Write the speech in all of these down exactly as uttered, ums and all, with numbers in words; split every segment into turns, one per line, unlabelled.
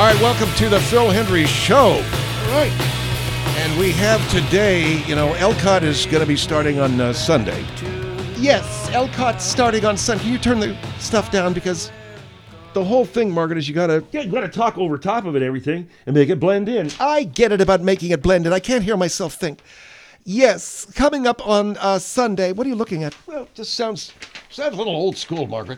All right, welcome to the Phil Hendrie Show.
All right.
And we have today, you know, Elcott is going to be starting on uh, Sunday.
Yes, Elcott's starting on Sunday. Can you turn the stuff down? Because the whole thing, Margaret, is you got to...
Yeah, you got to talk over top of it, everything, and make it blend in.
I get it about making it blended. I can't hear myself think. Yes, coming up on uh, Sunday. What are you looking at?
Well, this sounds, sounds a little old school, Margaret.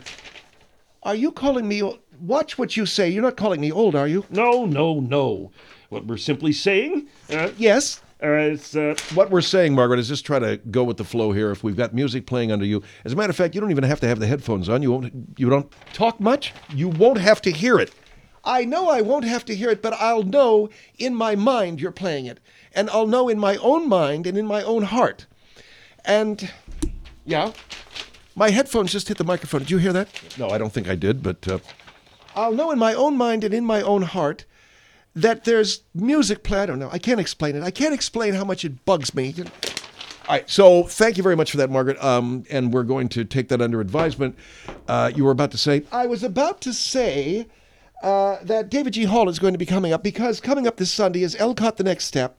Are you calling me... old? Watch what you say. You're not calling me old, are you?
No, no, no. What we're simply saying, uh,
Yes.
uh, it's, uh,
What we're saying, Margaret, is just try to go with the flow here. If we've got music playing under you, as a matter of fact, you don't even have to have the headphones on. You won't. You don't talk much. You won't have to hear it.
I know I won't have to hear it, but I'll know in my mind you're playing it. And I'll know in my own mind and in my own heart. And, yeah, my headphones just hit the microphone. Did you hear that?
No, I don't think I did, but uh,
I'll know in my own mind and in my own heart that there's music play. I don't know. I can't explain it. I can't explain how much it bugs me.
all right. So thank you very much for that, Margaret. Um, and we're going to take that under advisement. Uh, you were about to say,
I was about to say uh, that David G. Hall is going to be coming up because coming up this Sunday is Elcott the Next Step.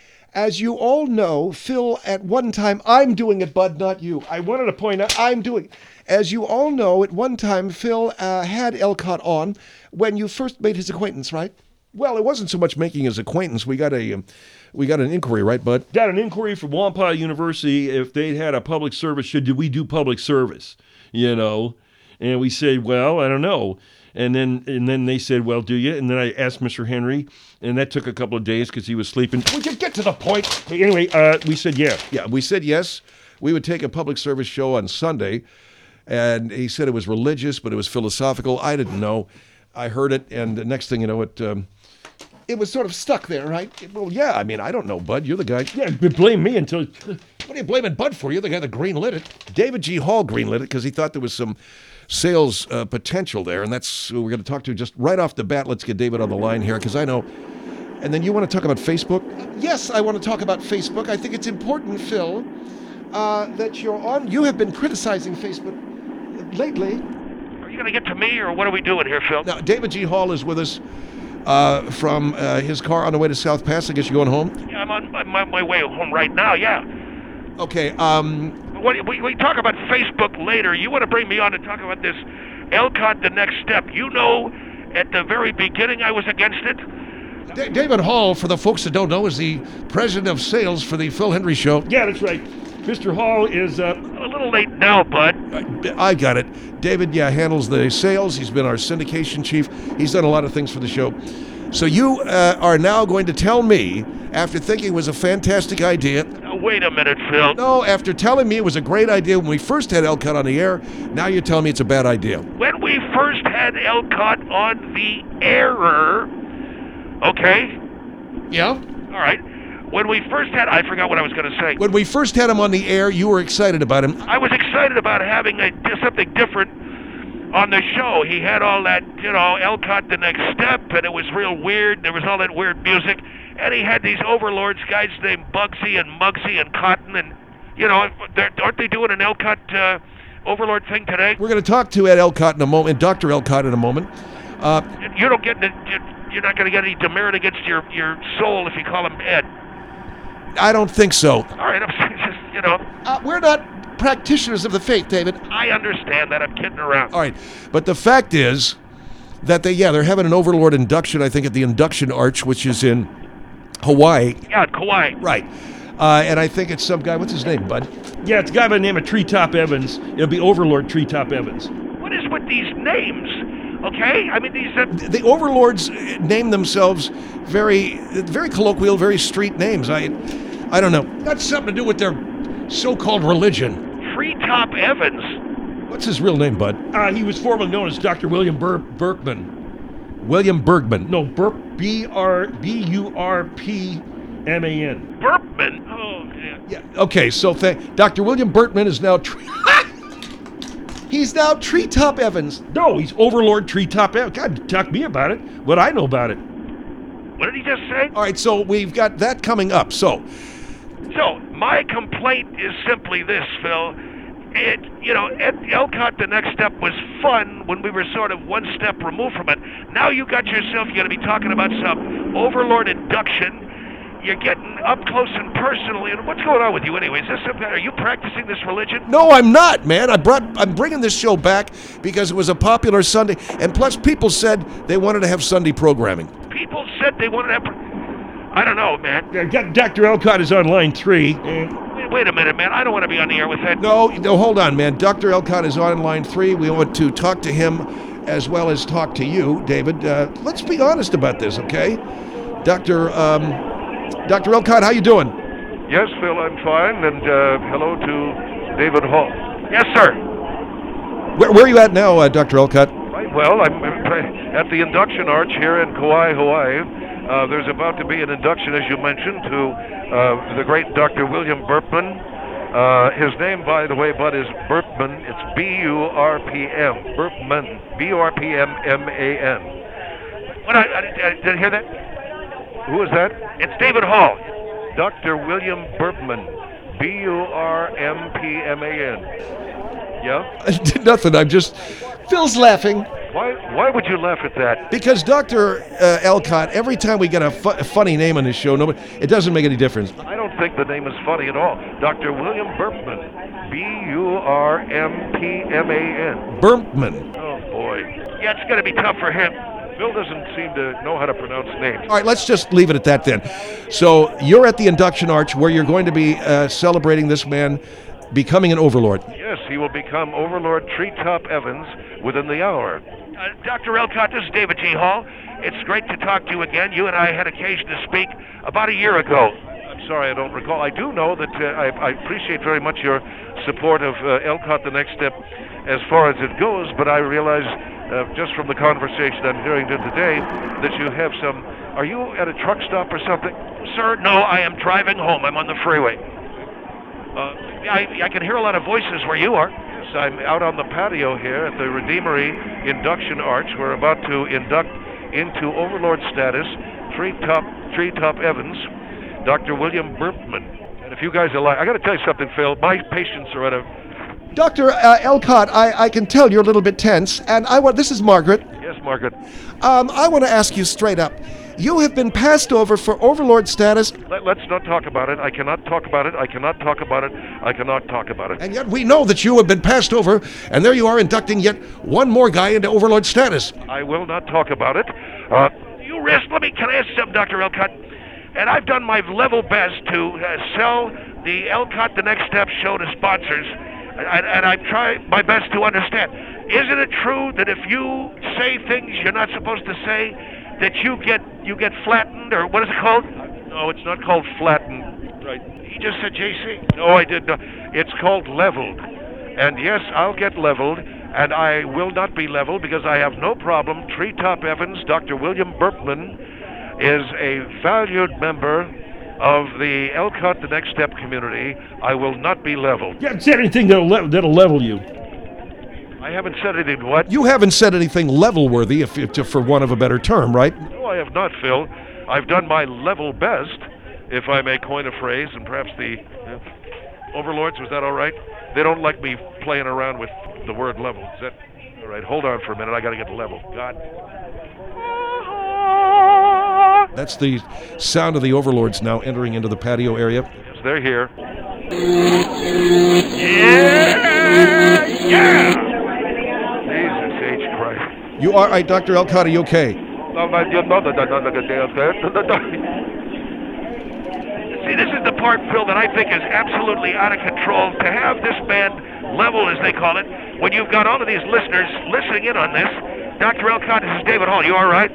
As you all know, Phil, at one time, I'm doing it, Bud, not you.
I wanted to point out,
I'm doing. As you all know, at one time, Phil uh, had Elcott on when you first made his acquaintance, right?
well, it wasn't so much making his acquaintance. We got a, um, we got an inquiry, right, Bud?
got an inquiry from Wampah University if they'd had a public service. Should did we do public service? You know, and we said, well, I don't know. And then and then they said, well, do you? And then I asked Mister Henry, and that took a couple of days because he was sleeping. Would you get to the point? Anyway, uh, we said, yeah.
Yeah, we said yes. We would take a public service show on Sunday. And he said it was religious, but it was philosophical. I didn't know. I heard it, and the next thing you know, it... Um,
It was sort of stuck there, right?
well, yeah, I mean, I don't know, Bud. You're the guy.
Yeah, but blame me until...
What are you blaming Bud for? You're the guy that greenlit it. David G. Hall greenlit it because he thought there was some sales uh, potential there, and that's who we're going to talk to just right off the bat. Let's get David on the line here because I know. And then you want to talk about Facebook?
Yes, I want to talk about Facebook. I think it's important, Phil, uh, that you're on. You have been criticizing Facebook lately.
Are you going to get to me, or what are we doing here, Phil?
Now, David G. Hall is with us uh, from uh, his car on the way to South Pass. I guess you're going home?
Yeah, I'm on my, my, my way home right now, yeah.
Okay, um...
What, we, we talk about Facebook later. You want to bring me on to talk about this Elcott the Next Step. You know, at the very beginning I was against it.
D- David Hall, for the folks that don't know, is the president of sales for the Phil Hendrie Show.
Yeah, that's right. Mister Hall is... Uh,
A little late now, bud.
I got it. David, yeah, handles the sales. He's been our syndication chief. He's done a lot of things for the show. So you uh, are now going to tell me, after thinking it was a fantastic idea...
Now, wait a minute, Phil.
No, after telling me it was a great idea when we first had Elcott on the air, now you're telling me it's a bad idea.
When we first had Elcott on the air, okay?
Yeah?
All right. When we first had... I forgot what I was going to say.
When we first had him on the air, you were excited about him.
I was excited about having a, something different on the show. He had all that, you know, Elcott the Next Step, and it was real weird. There was all that weird music. And he had these overlords, guys named Bugsy and Mugsy and Cotton, and, you know, aren't they doing an Elcott uh, overlord thing today?
We're going to talk to Ed Elcott in a moment, Doctor Elcott in a moment. Uh,
you don't get... You're not going to get any demerit against your, your soul if you call him Ed.
I don't think so.
All right, I'm just, you know.
Uh, we're not practitioners of the faith, David.
I understand that. I'm kidding around.
All right, but the fact is that they, yeah, they're having an Overlord induction, I think, at the Induction Arch, which is in Hawaii.
Yeah, Kauai.
Right. Uh, and I think it's some guy, what's his name, Bud?
yeah, it's a guy by the name of Treetop Evans. It'll be Overlord Treetop Evans.
What is with these names? Okay? I mean, these... Uh,
The Overlords name themselves very, very colloquial, very street names. I, I don't know. That's something to do with their so-called religion.
Treetop Evans.
What's his real name, Bud?
Uh, he was formerly known as Doctor William Bur- Berkman.
William Bergman.
No, Burp, B R B U R P M A N.
Burpman? Oh, yeah.
Yeah. Okay, so th- Doctor William Berkman is now... Tre-
He's now Treetop Evans.
No, he's Overlord Treetop Evans. God, talk to me about it. What I know about it.
What did he just say?
All right, so we've got that coming up. So,
So, my complaint is simply this, Phil. it, you know, Ed Elcott, the next step was fun when we were sort of one step removed from it. Now you got yourself, you're going to be talking about some Overlord induction. You're getting up close and personal. And what's going on with you, anyways? Is this some, are you practicing this religion?
No, I'm not, man. I brought. I'm bringing this show back because it was a popular Sunday, and plus, people said they wanted to have Sunday programming.
People said they wanted to have. I don't know, man.
Yeah, Doc- Doctor Elcott is on line three. And
Wait, wait a minute, man. I don't want to be on the air with that.
No, no, hold on, man. Doctor Elcott is on line three. We want to talk to him as well as talk to you, David. Uh, let's be honest about this, okay? Doctor Um, Doctor Elcott, how you doing?
Yes, Phil, I'm fine, and uh, hello to David Hall.
Yes, sir.
Where, where are you at now, uh, Doctor Elcott?
Right, well, I'm uh, at the induction arch here in Kauai, Hawaii. Uh, there's about to be an induction, as you mentioned, to uh, the great Doctor William Burpman. Uh, his name, by the way, Bud, is Burpman. It's B U R P M. Burpman. B U R P M M A N.
What? I, I, I didn't hear that.
Who is that?
It's David Hall.
Doctor William Burpman. B U R M P M A N. Yeah?
Nothing. I'm just. Phil's laughing
Why, why would you laugh at that?
because Doctor Uh, Elcott. Every time we get a, fu- a funny name on this show, nobody. It doesn't make any difference.
I don't think the name is funny at all. Doctor William Burpman. B U R M P M A N.
Burpman.
Oh, boy.
Yeah, it's going to be tough for him.
Bill doesn't seem to know how to pronounce names.
All right, let's just leave it at that then. So you're at the induction arch where you're going to be uh, celebrating this man becoming an overlord.
Yes, he will become Overlord Treetop Evans within the hour.
Uh, Doctor Elcott, this is David G. Hall. It's great to talk to you again. You and I had occasion to speak about a year ago.
I'm sorry, I don't recall. I do know that uh, I, I appreciate very much your support of uh, Elcott the Next Step as far as it goes, but I realize uh, just from the conversation I'm hearing today that you have some... Are you at a truck stop or something?
Sir, no, I am driving home. I'm on the freeway. Uh, I, I can hear a lot of voices where you are.
Yes, I'm out on the patio here at the Redeemery Induction Arch. We're about to induct into Overlord status Treetop Treetop Evans, Doctor William Burpman. And if you guys are like, I got to tell you something, Phil. My patients are at a...
Doctor Uh, Elcott, I, I can tell you're a little bit tense, and I want. This is Margaret.
Yes, Margaret.
Um, I want to ask you straight up. You have been passed over for overlord status,
Let, let's not talk about it. I cannot talk about it. I cannot talk about it. I cannot talk about it.
and yet we know that you have been passed over, and there you are inducting yet one more guy into overlord status.
I will not talk about it. Uh,
You risk, let me, can I ask something, Doctor Elcott? And I've done my level best to uh, sell the Elcott The Next Step show to sponsors, and, and I've tried my best to understand. Isn't it true that if you say things you're not supposed to say, that you get you get flattened, or what is it called?
no, it's not called flattened. Right.
You just said J C.
No, I did not. It's called leveled. And yes, I'll get leveled, and I will not be leveled because I have no problem. Treetop Evans, Doctor William Burpman, is a valued member of the Elcott The Next Step community. I will not be leveled.
you haven't said anything that'll, le- that'll level you.
I haven't said anything. What?
You haven't said anything level-worthy, if, if for want of a better term, right?
No, I have not, Phil. I've done my level best, if I may coin a phrase, and perhaps the uh, overlords, was that all right? They don't like me playing around with the word level. Is that all right? Hold on for a minute. I got to get level. God.
That's the sound of the overlords now entering into the patio area.
Yes, they're here.
Yeah! Yeah!
Jesus H. Christ.
You are, all right, Doctor Elcott, are you okay?
See, this is the part, Phil, that I think is absolutely out of control. To have this band level, as they call it, when you've got all of these listeners listening in on this. Doctor Elcott, this is David Hall. You all right?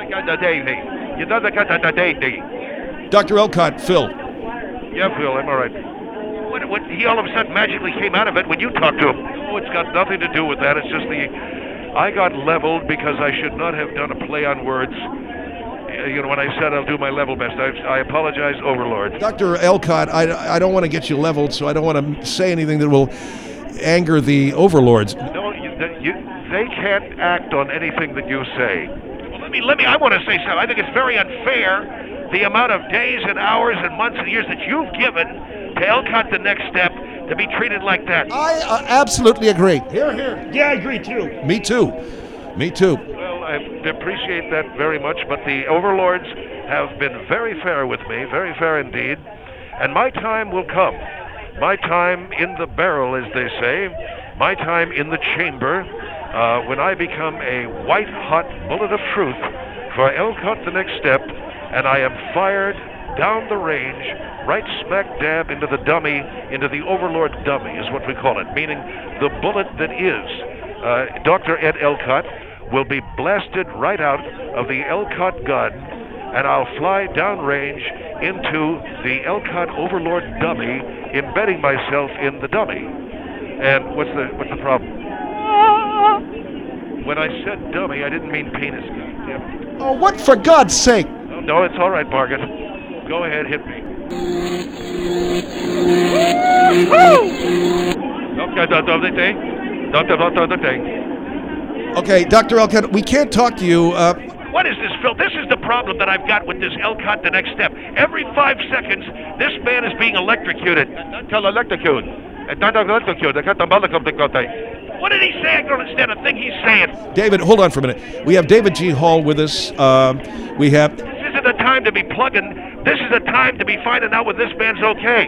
Doctor Elcott, Phil.
Yeah, Phil, I'm all right.
What, what, he all of a sudden magically came out of it when you talked to him.
No, it's got nothing to do with that. It's just the... I got leveled because I should not have done a play on words. Uh, You know, when I said I'll do my level best. I, I apologize, Overlord.
Doctor Elcott, I, I don't want to get you leveled, so I don't want to say anything that will anger the overlords.
No, you, you, they can't act on anything that you say.
Well, let me, let me, I want to say something. I think it's very unfair, the amount of days and hours and months and years that you've given to Elcott The Next Step to be treated like that.
I uh, absolutely agree.
Here, here. Yeah, I agree too.
Me too. Me too.
Well, I appreciate that very much, but the overlords have been very fair with me, very fair indeed, and my time will come. My time in the barrel, as they say, my time in the chamber, uh, when I become a white-hot bullet of truth for Elcott the Next Step, and I am fired down the range, right smack dab into the dummy, into the overlord dummy is what we call it, meaning the bullet that is. Uh, Doctor Ed Elcott will be blasted right out of the Elcott gun, and I'll fly downrange into the Elcott overlord dummy, embedding myself in the dummy. And what's the what's the problem? When I said dummy, I didn't mean penis. Yeah.
Oh, what for God's sake?
No, no, it's all right, Margaret. Go ahead, hit me. Okay, Doctor Doctor
Okay, Doctor Elcott, we can't talk to you. Uh,
What is this, Phil? This is the problem that I've got with this Elcott the Next Step. Every five seconds, this man is being electrocuted.
Electrocute.
What did he say? I don't understand a thing he's saying.
David, hold on for a minute. We have David G. Hall with us. Um, we have.
This isn't the time to be plugging. This is the time to be finding out whether this man's okay.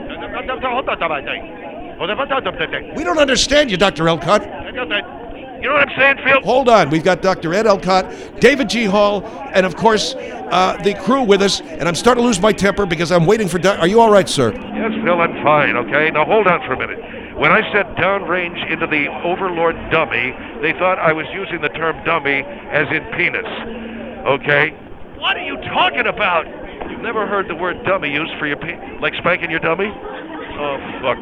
We don't understand you, Doctor Elcott.
You know what I'm saying, Phil?
Hold on. We've got Doctor Ed Elcott, David G. Hall, and of course, uh, the crew with us. And I'm starting to lose my temper because I'm waiting for. Do- Are you all right, sir?
Yes, Phil, I'm fine, okay? Now hold on for a minute. When I said downrange into the overlord dummy, they thought I was using the term dummy as in penis, okay?
What are you talking about?
You've never heard the word dummy used for your pe- like spanking your dummy? Oh, fuck.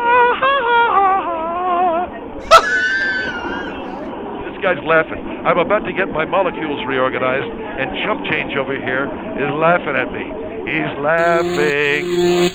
This guy's laughing. I'm about to get my molecules reorganized, and chump change over here is laughing at me. He's laughing.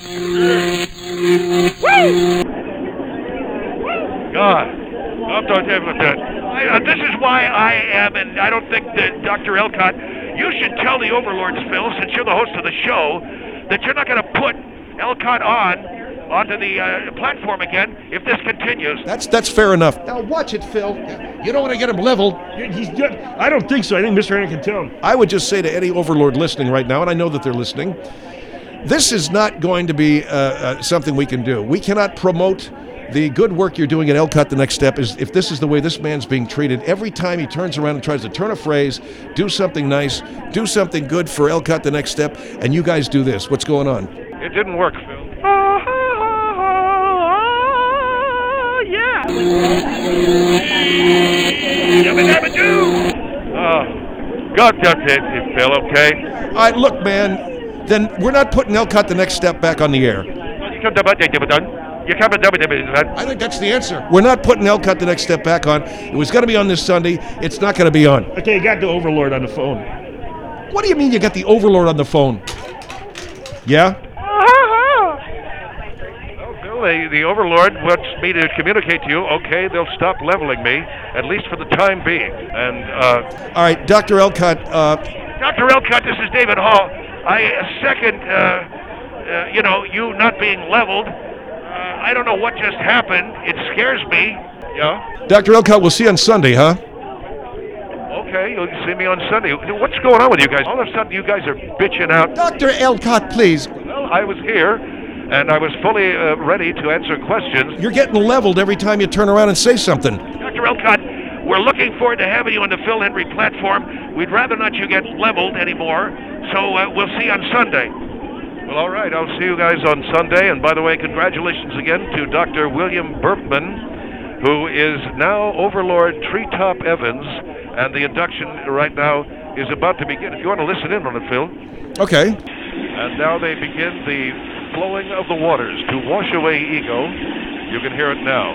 God. Stop talking about that.
I, uh, this is why I am, and I don't think that Doctor Elcott, you should tell the overlords, Phil, since you're the host of the show, that you're not going to put Elcott on onto the uh, platform again if this continues.
That's that's fair enough.
Now watch it, Phil. You don't want to get him leveled.
He's just, I don't think so. I think Mister Hannon can tell him.
I would just say to any overlord listening right now, and I know that they're listening, this is not going to be uh, uh, something we can do. We cannot promote the good work you're doing at Elcott the Next Step is if this is the way this man's being treated. Every time he turns around and tries to turn a phrase, do something nice, do something good for Elcott the Next Step, and you guys do this. What's going on?
It didn't work, Phil. Oh, God damn it, Phil, okay?
All right, look, man, then we're not putting Elcott the Next Step back on the air.
I think that's the answer.
We're not putting Elcott the Next Step back on. It was going to be on this Sunday. It's not going to be on.
Okay, you got the overlord on the phone.
What do you mean you got the overlord on the phone? Yeah?
Well, the, the overlord wants me to communicate to you, okay, they'll stop leveling me, at least for the time being. And, uh...
All right, Doctor Elcott, uh...
Doctor Elcott, this is David Hall. I second, uh, uh, you know, you not being leveled. Uh, I don't know what just happened. It scares me.
Yeah?
Doctor Elcott, we'll see you on Sunday, huh?
Okay, you'll see me on Sunday. What's going on with you guys? All of a sudden, you guys are bitching out.
Doctor Elcott, please.
Well, I was here, and I was fully uh, ready to answer questions.
You're getting leveled every time you turn around and say something.
Doctor Elcott, we're looking forward to having you on the Phil Henry platform. We'd rather not you get leveled anymore, so uh, we'll see you on Sunday.
Well, all right, I'll see you guys on Sunday. And by the way, congratulations again to Doctor William Burpman, who is now Overlord Treetop Evans, and the induction right now is about to begin. If you want to listen in on it, Phil.
Okay.
And now they begin the flowing of the waters to wash away ego. You can hear it now.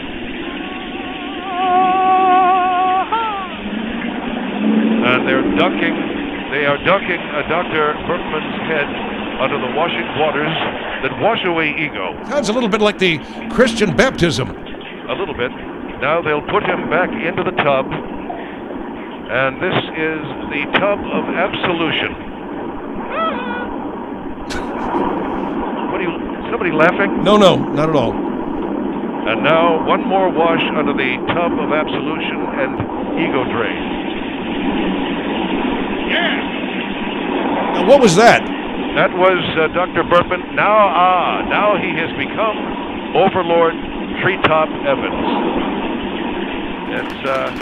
And they're dunking, they are dunking uh, Doctor Burpman's head under the washing waters that wash away ego.
Sounds a little bit like the Christian baptism.
A little bit. Now they'll put him back into the tub. And this is the tub of absolution. What are you, is somebody laughing?
No, no, not at all.
And now one more wash under the tub of absolution and ego drain.
Now, what was that?
That was uh, Doctor Burpman. Now, ah, now he has become Overlord Treetop Evans. It's, uh...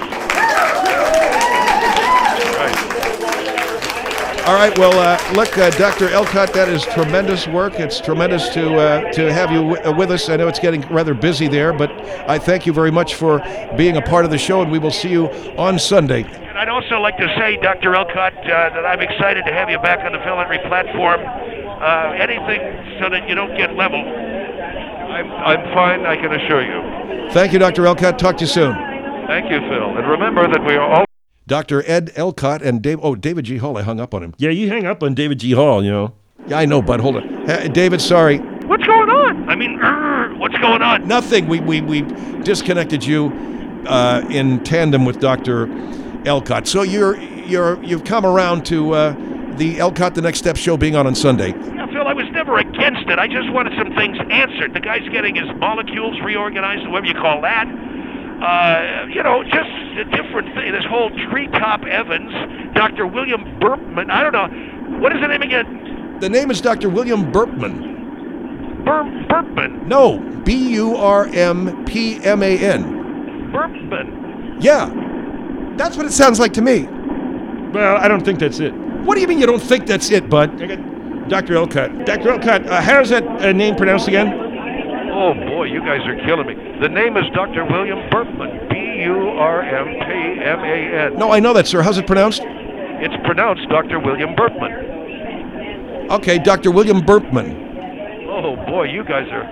right.
All right, well, uh, look, uh, Doctor Elcott, that is tremendous work. It's tremendous to uh, to have you w- with us. I know it's getting rather busy there, but I thank you very much for being a part of the show, and we will see you on Sunday.
And I'd also like to say, Doctor Elcott, uh, that I'm excited to have you back on the Phil Henry platform. Uh, anything so that you don't get level.
I'm, I'm fine, I can assure you.
Thank you, Doctor Elcott. Talk to you soon.
Thank you, Phil. And remember that we are all...
Doctor Ed Elcott and Dave. Oh, David G. Hall. I hung up on him.
Yeah, you hang up on David G. Hall, you know.
Yeah, I know, bud. Hold on. Hey, David, sorry.
What's going on? I mean, uh, what's going on?
Nothing. We we we disconnected you uh, in tandem with Doctor Elcott. So you're you're you've come around to uh, the Elcott The Next Step show being on on Sunday.
Yeah, Phil, I was never against it. I just wanted some things answered. The guy's getting his molecules reorganized, whatever you call that. Uh, you know, just a different thing. This whole Treetop Evans, Doctor William Burpman. I don't know. What is the name again?
The name is Doctor William Burpman.
Bur- Burpman.
No, B U R M P M A N.
Burpman.
Yeah, that's what it sounds like to me.
Well, I don't think that's it.
What do you mean you don't think that's it, bud?
I got Doctor Elcott. Doctor Elcott, uh, how's that uh, name pronounced again?
Oh, boy, you guys are killing me. The name is Doctor William Burpman. B U R M P M A N.
No, I know that, sir. How's it pronounced?
It's pronounced Doctor William Burpman.
Okay, Doctor William Burpman.
Oh, boy, you guys are...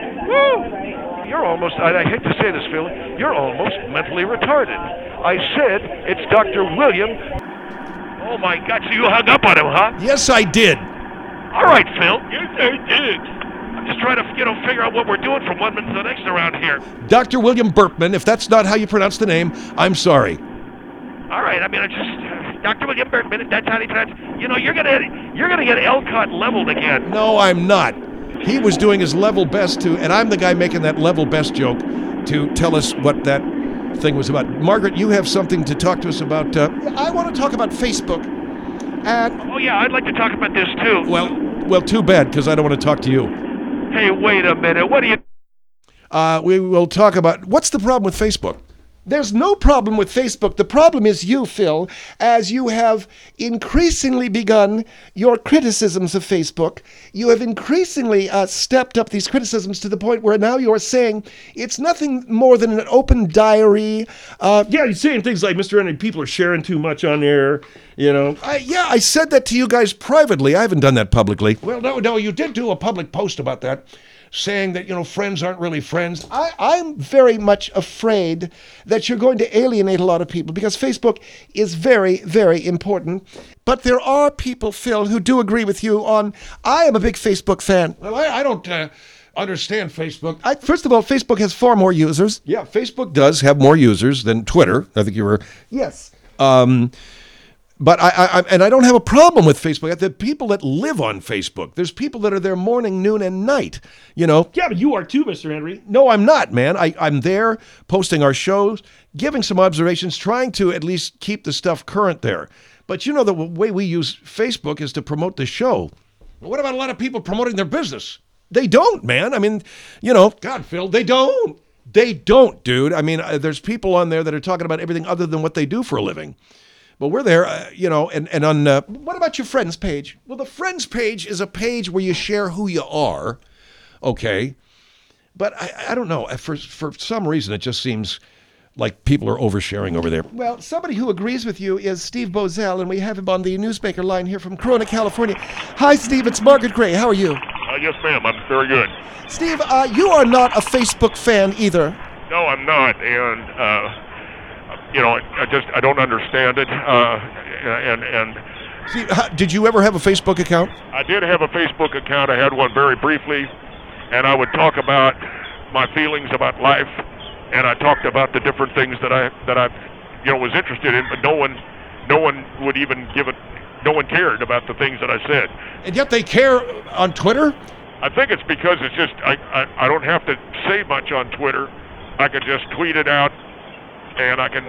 Woo! You're almost... I, I hate to say this, Phil. You're almost mentally retarded. I said it's Doctor William...
Oh, my God. So you hung up on him, huh?
Yes, I did.
All right, Phil. Yes, I did. Just trying to, you know, figure out what we're doing from one minute to the next around here.
Doctor William Burpman, if that's not how you pronounce the name, I'm sorry.
All right, I mean, I just uh, Doctor William Burpman, if that's how he pronounce. You know, you're gonna you're gonna get Elcott leveled again.
No, I'm not. He was doing his level best to, and I'm the guy making that level best joke to tell us what that thing was about. Margaret, you have something to talk to us about. Uh,
I want to talk about Facebook. And
Oh yeah, I'd like to talk about this too.
well, well, too bad, because I don't want to talk to you.
Hey, wait a minute. What do you?
Uh, we will talk about what's the problem with Facebook.
there's no problem with Facebook. The problem is you, Phil, as you have increasingly begun your criticisms of Facebook. You have increasingly uh, stepped up these criticisms to the point where now you're saying it's nothing more than an open diary. Uh,
Yeah, you're saying things like, Mister Henry, people are sharing too much on there, you know.
I, yeah, I said that to you guys privately. I haven't done that publicly.
well, no, no, you did do a public post about that, saying that, you know, friends aren't really friends.
I, I'm very much afraid that you're going to alienate a lot of people because Facebook is very, very important. But there are people, Phil, who do agree with you on, I am a big Facebook fan.
Well, I, I don't uh, understand Facebook.
I, first of all, Facebook has far more users. Yeah, Facebook does have more users than Twitter. I think you were.
Yes.
Um, but I, I, I, and I don't have a problem with Facebook. The people that live on Facebook, there's people that are there morning, noon, and night. You know.
Yeah, but you are too, Mister Henry.
No, I'm not, man. I, I'm there posting our shows, giving some observations, trying to at least keep the stuff current there. But you know, the way we use Facebook is to promote the show.
Well, what about a lot of people promoting their business?
They don't, man. I mean, you know.
God, Phil, they don't.
They don't, dude. I mean, uh, there's people on there that are talking about everything other than what they do for a living. But we're there, uh, you know, and, and on... Uh,
What about your friends page?
well, the Friends page is a page where you share who you are, okay? But I, I don't know. For, for some reason, it just seems like people are oversharing over there.
Well, somebody who agrees with you is Steve Bozell, and we have him on the newsmaker line here from Corona, California. Hi, Steve. It's Margaret Gray. How are you?
Uh, yes, ma'am. I'm very good.
Steve, uh, you are not a Facebook fan either.
No, I'm not, and uh, you know, I, I just I don't understand it. Uh, and and
See, how, did you ever have a Facebook account?
I did have a Facebook account. I had one very briefly, and I would talk about my feelings about life, and I talked about the different things that I that I, you know, was interested in. But no one, no one would even give it. No one cared about the things that I said.
And yet they care on Twitter?
I think it's because it's just I, I I don't have to say much on Twitter. I can just tweet it out, and I can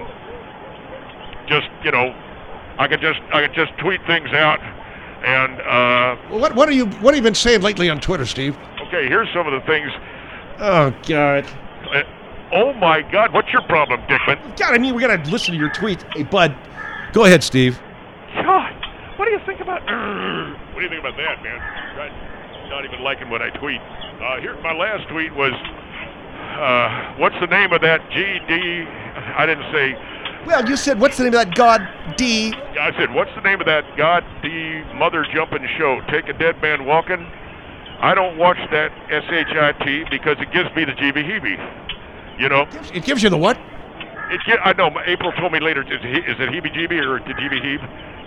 just you know I can just I can just tweet things out. And uh,
Well, what what are you what have you been saying lately on Twitter, Steve?
okay, here's some of the things.
Oh God.
Uh, oh my God, what's your problem, Dickman?
God, I mean, we gotta listen to your tweets. Hey, bud.
Go ahead, Steve.
God, what do you think about? What do you think about that, man? Right? Not even liking what I tweet. Uh, here, my last tweet was, uh, what's the name of that G D? I didn't say.
Well, you said, what's the name of that God D?
I said, what's the name of that God D mother jumping show? Take a dead man walking. I don't watch that S H I T because it gives me the G B heebie. You know.
It gives you the what?
It get, I know. April told me later. Is it, is it heebie-jeebie or the G B heeb?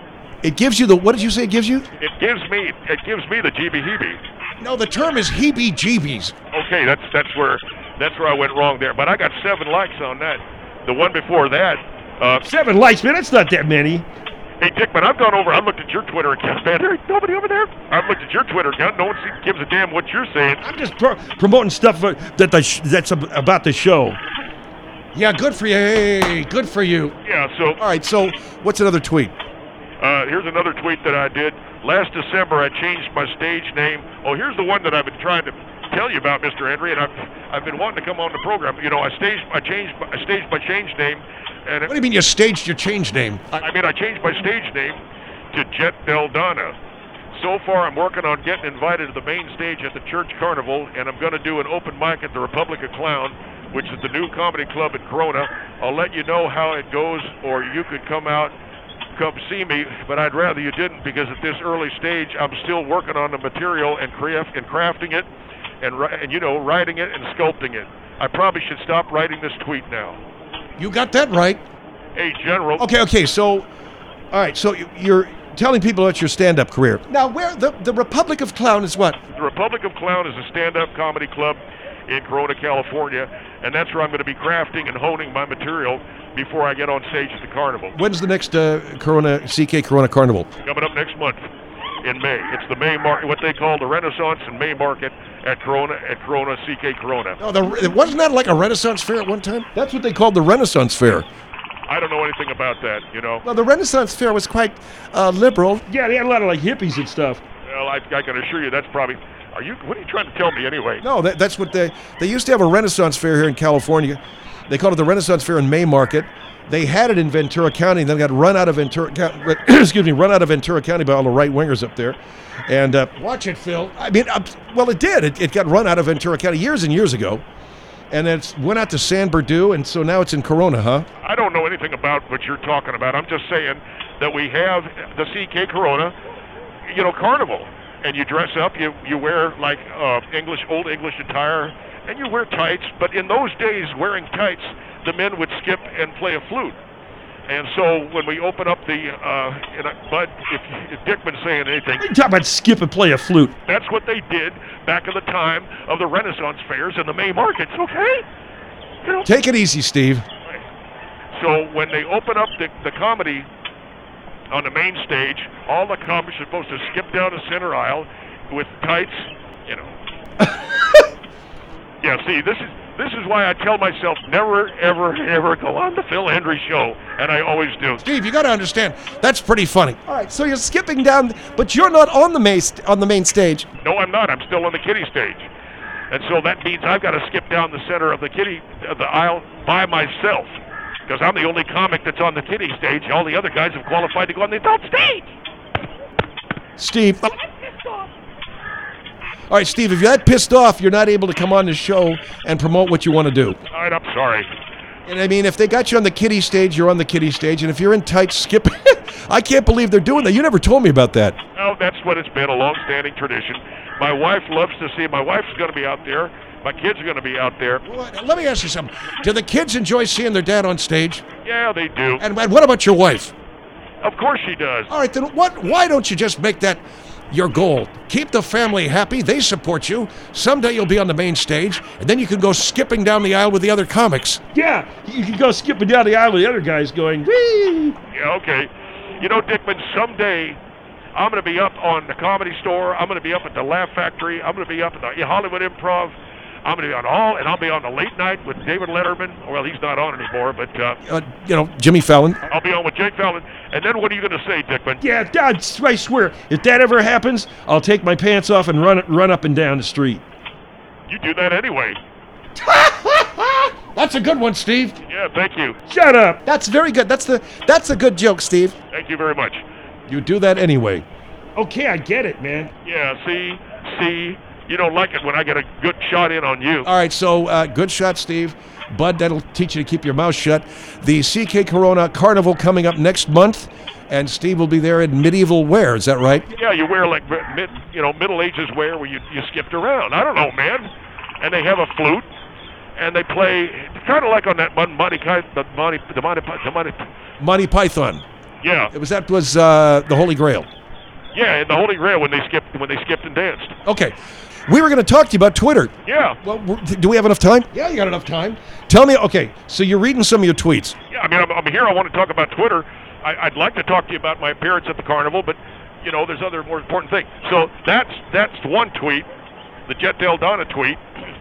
It gives you the what did you say it gives you?
It gives me. It gives me the G B heebie.
No, the term is heebie-jeebies.
Okay, that's that's where that's where I went wrong there. But I got seven likes on that. The one before that. Uh,
Seven likes, man. That's not that many.
hey, Dickman, I've gone over. I looked at your Twitter account, man. There ain't nobody over there. I've looked at your Twitter account. No one se- gives a damn what you're saying.
I'm just pro- promoting stuff uh, that the sh- that's ab- about the show.
Yeah, good for you. Hey, good for you.
Yeah. So
All right, so what's another tweet?
uh, here's another tweet that I did last December. I changed my stage name. Oh, here's the one that I've been trying to tell you about, Mister Henry, and I've I've been wanting to come on the program. You know, I staged I changed my- I staged my change name, and
What do you mean you staged your change name?
I, I mean I changed my stage name to Jet Del Donna. So far, I'm working on getting invited to the main stage at the Church Carnival, and I'm going to do an open mic at the Republic of Clown, which is the new comedy club in Corona. I'll let you know how it goes, or you could come out, come see me, but I'd rather you didn't because at this early stage, I'm still working on the material and craft and crafting it, and ri- and you know, writing it and sculpting it. I probably should stop writing this tweet now.
You got that right.
Hey, General.
Okay, okay, so all right, so you- you're telling people about your stand-up career.
Now, where the, the Republic of Clown is what?
The Republic of Clown is a stand-up comedy club in Corona, California, and that's where I'm going to be crafting and honing my material before I get on stage at the carnival.
When's the next uh, Corona C K Corona Carnival?
Coming up next month in May. It's the May market, what they call the Renaissance and May market at Corona at Corona C K Corona.
Oh, the, wasn't that like a Renaissance fair at one time? That's what they called the Renaissance Fair.
I don't know anything about that, you know.
Well, the Renaissance Fair was quite uh, liberal.
Yeah, they had a lot of like hippies and stuff.
Well, I, I can assure you that's probably. Are you? What are you trying to tell me anyway?
No, that, that's what they they used to have a Renaissance fair here in California. They called it the Renaissance Fair in May Market. They had it in Ventura County, and then got run out of Ventura County. Excuse me, run out of Ventura County by all the right wingers up there. And uh, watch it, Phil. I mean, uh, well, it did. It, it got run out of Ventura County years and years ago, and then it went out to San Bernardino, and so now it's in Corona, huh?
I don't know anything about what you're talking about. I'm just saying that we have the C K Corona, you know, carnival, and you dress up. You you wear like uh, English old English attire, and you wear tights. But in those days, wearing tights, the men would skip and play a flute. And so when we open up the, uh, and I, Bud, if, if Dickman's saying anything,
What are you talking about skip and play a flute?
that's what they did back in the time of the Renaissance fairs and the May markets. Okay, you know.
Take it easy, Steve.
So when they open up the, the comedy on the main stage, all the comics are supposed to skip down the center aisle with tights, you know. Yeah, see, this is this is why I tell myself never, ever, ever go on the Phil Hendry show, and I always do.
Steve, you got to understand, that's pretty funny.
All right, so you're skipping down, but you're not on the main st- on the main stage.
No, I'm not. I'm still on the kiddie stage. And so that means I've got to skip down the center of the kiddie of the aisle by myself. Because I'm the only comic that's on the kiddie stage. All the other guys have qualified to go on the adult stage.
Steve. All right, Steve, if you're that pissed off, you're not able to come on the show and promote what you want to do.
All right, I'm sorry.
And I mean, if they got you on the kiddie stage, you're on the kiddie stage. And if you're in tights, skip. I can't believe they're doing that. You never told me about that.
Well, that's what it's been, a long-standing tradition. My wife loves to see. My wife's going to be out there. My kids are going to be out there.
Well, let me ask you something. Do the kids enjoy seeing their dad on stage?
Yeah, they do.
And, and what about your wife?
Of course she does.
All right, then what? Why don't you just make that your goal? Keep the family happy. They support you. Someday you'll be on the main stage, and then you can go skipping down the aisle with the other comics.
Yeah, you can go skipping down the aisle with the other guys going, whee!
Yeah, okay. You know, Dickman, someday
I'm going to be up on the Comedy Store. I'm going to be up at the Laugh Factory. I'm going to be up at the Hollywood Improv. I'm going to be on all, and I'll be on the Late Night with David Letterman. Well, he's not on anymore, but uh,
Uh, you know, Jimmy Fallon.
I'll be on with Jake Fallon. And then what are you going to say, Dickman?
Yeah, God, I swear, if that ever happens, I'll take my pants off and run run up and down the street.
You do that anyway.
That's a good one, Steve.
Yeah, thank you.
Shut up.
That's very good. That's the that's a good joke, Steve.
Thank you very much.
You do that anyway.
Okay, I get it, man.
Yeah, see, see, you don't like it when I get a good shot in on you.
All right, so uh, good shot, Steve. Bud, that'll teach you to keep your mouth shut. The C K Corona Carnival coming up next month, and Steve will be there in medieval wear. Is that right?
Yeah, you wear like mid, you know, Middle Ages wear where you, you skipped around. I don't know, man. And they have a flute, and they play kind of like on that Mon- Monty, Ki- the Monty, the Monty, the Monty.
Monty Python.
Yeah,
It was that was uh, the Holy Grail.
yeah, and the Holy Grail when they skipped when they skipped and danced.
Okay, we were going to talk to you about Twitter.
Yeah,
Well, we're- do we have enough time?
Yeah, you got enough time.
Tell me. Okay, so you're reading some of your tweets.
yeah. I mean, I'm, I'm here. I want to talk about Twitter. I, I'd like to talk to you about my appearance at the carnival, but you know, there's other more important things. So that's that's one tweet, the Jet Del Donna tweet.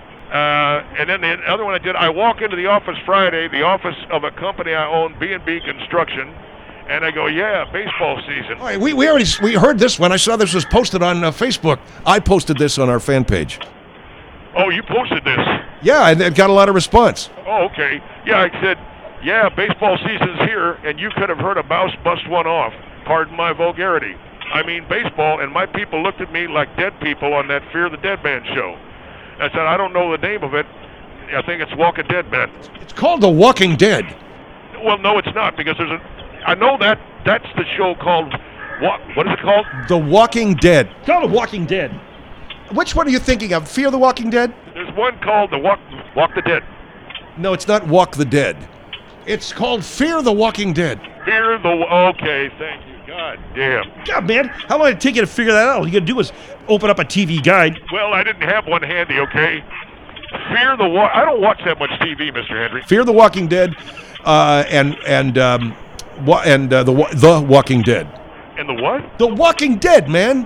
Uh, and then the other one I did, I walk into the office Friday, the office of a company I own, B and B Construction, and I go, yeah, baseball season.
All right, we, we already we heard this one. I saw this was posted on uh, Facebook. I posted this on our fan page.
Oh, you posted this.
Yeah, and it got a lot of response.
Oh, okay. Yeah, I said, yeah, baseball season's here, and you could have heard a mouse bust one off. Pardon my vulgarity. I mean baseball, and my people looked at me like dead people on that Fear the Dead Man show. I said, I don't know the name of it. I think it's Walking Dead Man.
It's called The Walking Dead.
Well, no, it's not, because there's a... I know that that's the show called... What, what is it called?
The Walking Dead.
Call it Walking Dead.
Which one are you thinking of? Fear the Walking Dead?
There's one called the Walk, Walk the Dead.
No, it's not Walk the Dead. It's called Fear the Walking Dead.
Fear the... Okay, thank you. God damn.
God, man, how long did it take you to figure that out? All you gotta do is open up a T V guide.
Well, I didn't have one handy, okay? Fear the Walk... I don't watch that much T V, Mister Henry.
Fear the Walking Dead, uh, and and um, wa- and uh, the Wa- the Walking Dead.
And the what?
The Walking Dead, man.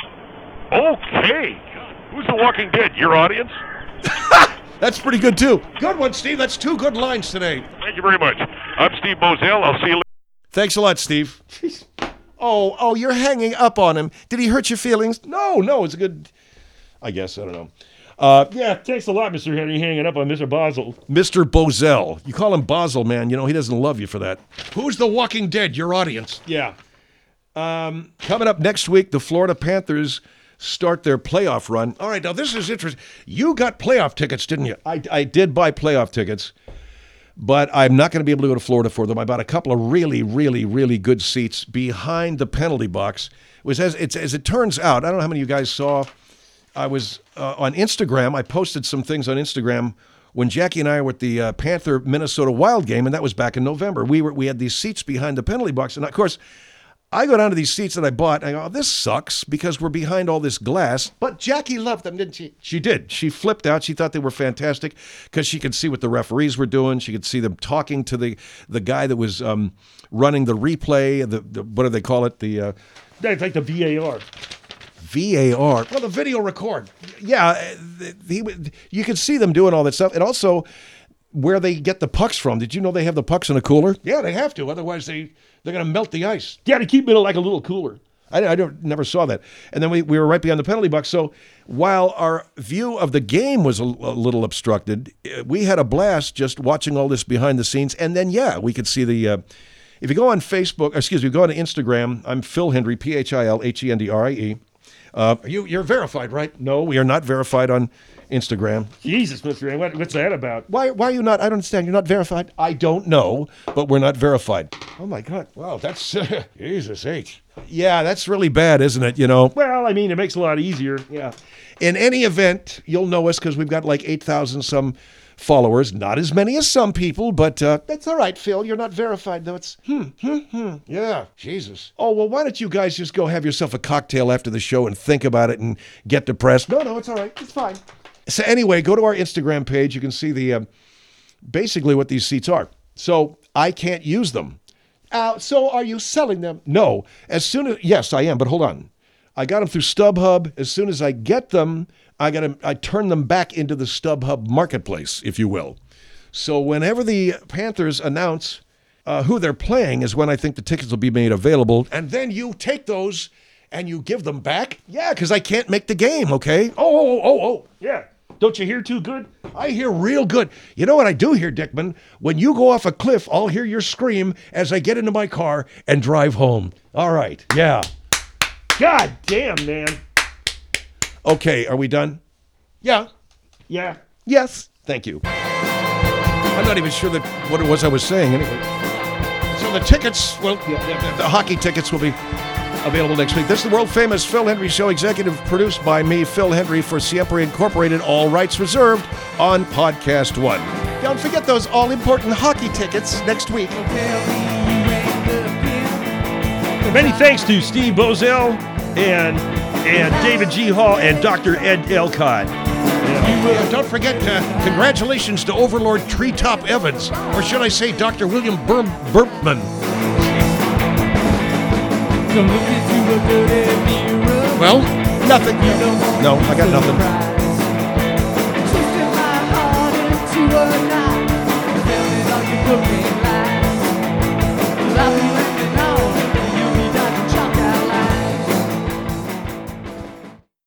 Okay. Who's the Walking Dead? Your audience?
That's pretty good too.
Good one, Steve. That's two good lines today.
Thank you very much. I'm Steve Moselle. I'll see you later.
Thanks a lot, Steve.
Oh, oh, you're hanging up on him. Did he hurt your feelings?
No, no, it's a good. I guess I don't know. Uh,
Yeah, thanks a lot, Mister Henry, hanging up on Mister Basel.
Mister Bozell. You call him Basel, man. You know he doesn't love you for that.
Who's the Walking Dead? Your audience.
Yeah. Um, coming up next week, the Florida Panthers start their playoff run.
All right, now this is interesting. You got playoff tickets, didn't you?
I, I did buy playoff tickets, but I'm not going to be able to go to Florida for them. I bought a couple of really, really, really good seats behind the penalty box. It was as, it's, as it turns out, I don't know how many of you guys saw, I was uh, on Instagram. I posted some things on Instagram when Jackie and I were at the uh, Panther Minnesota Wild game, and that was back in November. We were we had these seats behind the penalty box, and of course, I go down to these seats that I bought, and I go, oh, this sucks because we're behind all this glass.
But Jackie loved them, didn't she?
She did. She flipped out. She thought they were fantastic because she could see what the referees were doing. She could see them talking to the the guy that was um, running the replay. The, the what do they call it? The uh,
That's like the V A R.
V A R.
Well, the video record.
Yeah, uh, the, the, you could see them doing all that stuff, and also where they get the pucks from. Did you know they have the pucks in a cooler?
Yeah, they have to. Otherwise, they, they're going to melt the ice.
Yeah, to keep it like a little cooler.
I, I don't, never saw that. And then we, we were right behind the penalty box. So while our view of the game was a, a little obstructed, uh, we had a blast just watching all this behind the scenes. And then, yeah, we could see the. Uh, if you go on Facebook, excuse me, go on to Instagram, I'm Phil Hendry, P H I L H E N D R I E. Uh,
You, you're verified, right?
no, we are not verified on Instagram.
Jesus, Mister Henry, what, what's that about?
Why, why are you not? I don't understand. You're not verified?
I don't know, but we're not verified.
Oh, my God. Wow, that's... Uh, Jesus H.
Yeah, that's really bad, isn't it? You know?
Well, I mean, it makes it a lot easier.
Yeah. In any event, you'll know us because we've got like eight thousand some followers. Not as many as some people, but uh,
That's all right, Phil. You're not verified, though. It's... Hmm, hmm, hmm. Yeah, Jesus.
oh, well, why don't you guys just go have yourself a cocktail after the show and think about it and get depressed?
No, no, it's all right. It's fine.
So anyway, go to our Instagram page. You can see the uh, basically what these seats are. So I can't use them.
Uh, so are you selling them?
No. As soon as yes, I am. But hold on. I got them through StubHub. As soon as I get them, I got to I turn them back into the StubHub marketplace, if you will. So whenever the Panthers announce uh, who they're playing, is when I think the tickets will be made available. And then you take those and you give them back. Yeah, because I can't make the game. Okay. Oh, oh, oh, oh.
Yeah. Don't you hear too good?
I hear real good. You know what I do hear, Dickman? When you go off a cliff, I'll hear your scream as I get into my car and drive home. All right. Yeah.
God damn, man.
Okay. Are we done?
Yeah.
Yeah.
Yes.
Thank you. I'm not even sure that what it was I was saying anyway. So the tickets, well, the, the, the hockey tickets will be available next week. This is the world-famous Phil Hendry Show, executive produced by me, Phil Hendry, for Siempre Incorporated, all rights reserved on Podcast One.
Don't forget those all-important hockey tickets next week.
Many thanks to Steve Bozell and and David G. Hall and Doctor Ed Elcott.
And don't forget, uh, congratulations to Overlord Treetop Evans, or should I say Doctor William Bur- Burpman. Well,
Nothing.
no, I got nothing.